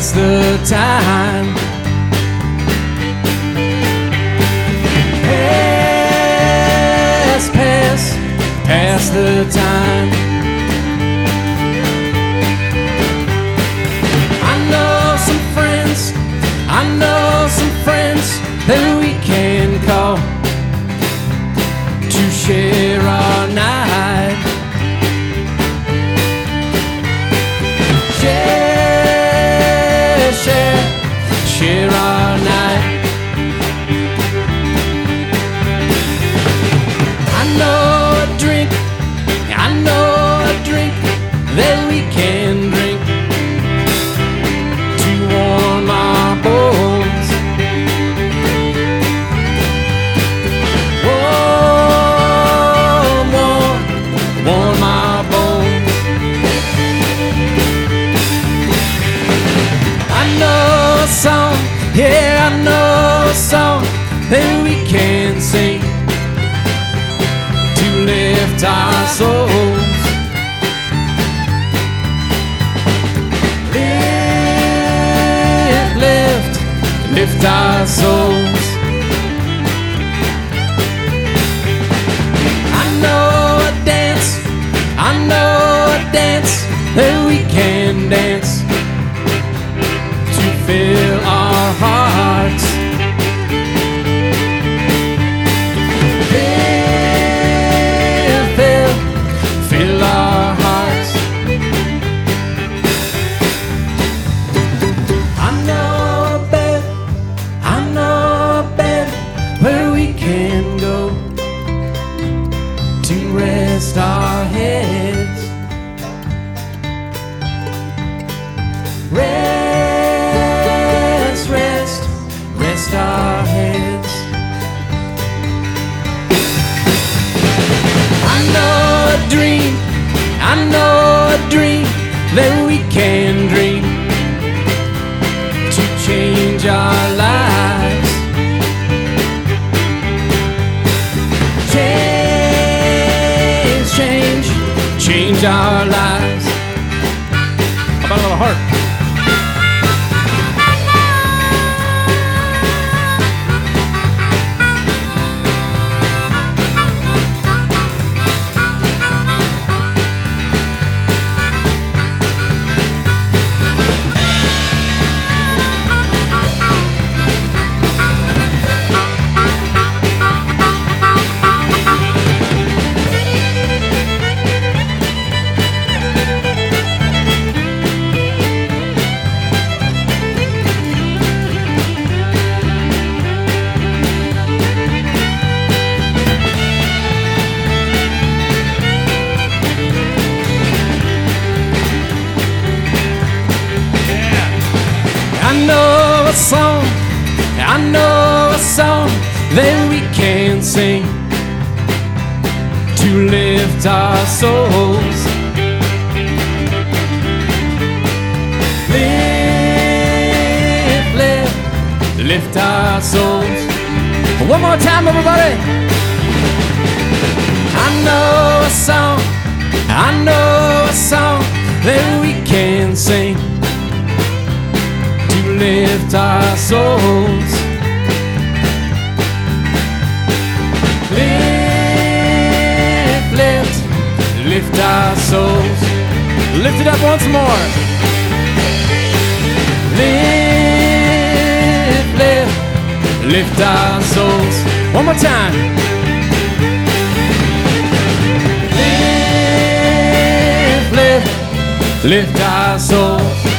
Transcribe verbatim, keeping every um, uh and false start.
pass the time. Pass, pass, pass the time. I know some friends, I know some friends that we can call to share our night. Share, share, share our night. I know a drink, I know a drink that we can drink to warm our bones. Warm, warm, warm our bones. I know a song, yeah, I know a song that we can sing to lift our souls. Lift, lift, lift our souls. I know a dance, I know a dance that we can dance to fill our hearts. Fill, fill, fill our hearts. I know a bed, I know a bed where we can go to rest our heads. Rest, rest, rest our heads. I know a dream, I know a dream that we can dream to change our lives. Change, change, change our lives. How about a little heart? I know a song, I know a song that we can sing to lift our souls. Lift, lift, lift our souls. One more time, everybody. I know a song, I know a song that we can sing to lift our souls. Lift, lift, lift our souls. Lift it up once more. Lift, lift, lift our souls. One more time. Lift, lift, lift our souls.